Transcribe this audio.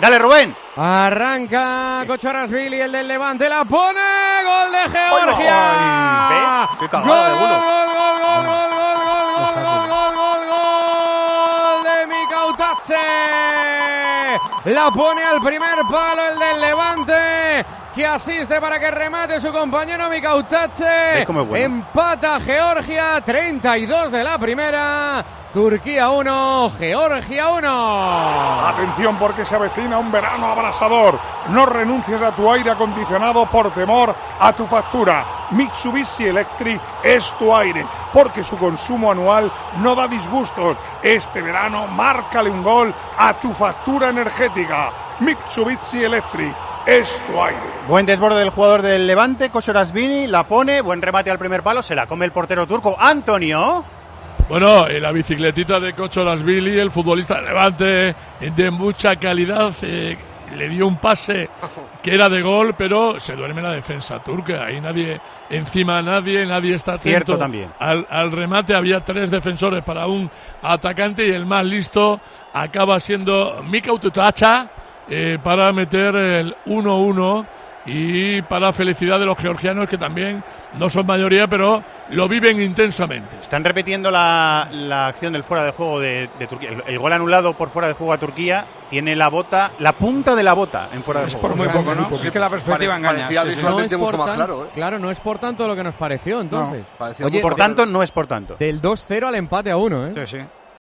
Dale, Rubén. Arranca Kocharashvili, el del Levante, la pone. Gol de Georgia. ¿Ves? Qué Gol, cagada de gol, uno. gol de Mikautadze. La pone al primer palo el del Levante, que asiste para que remate su compañero Mikautadze. Bueno. Empata Georgia, 32 de la primera. Turquía 1, Georgia 1. Atención, porque se avecina un verano abrasador. No renuncies a tu aire acondicionado por temor a tu factura. Mitsubishi Electric es tu aire, porque su consumo anual no da disgustos. Este verano, márcale un gol a tu factura energética. Mitsubishi Electric es tu aire. Buen desborde del jugador del Levante, Kocharashvili, la pone, buen remate al primer palo, se la come el portero turco, Antonio. Bueno, la bicicletita de Kocharashvili, el futbolista del Levante, de mucha calidad, le dio un pase que era de gol, pero se duerme la defensa turca. Ahí nadie está atento. Cierto también. Al remate. Había 3 defensores para un atacante y el más listo acaba siendo Mikautadze para meter el 1-1. Y para felicidad de los georgianos, que también no son mayoría, pero lo viven intensamente. Están repitiendo la acción del fuera de juego de Turquía. El gol anulado por fuera de juego a Turquía tiene la punta de la bota en fuera de juego. Es por muy poco, ¿no? Es que la perspectiva engaña. No es por claro, claro, no es por tanto lo que nos pareció entonces. Oye, por tanto, no es por tanto. Del 2-0 al empate a 1, ¿eh? Sí, sí.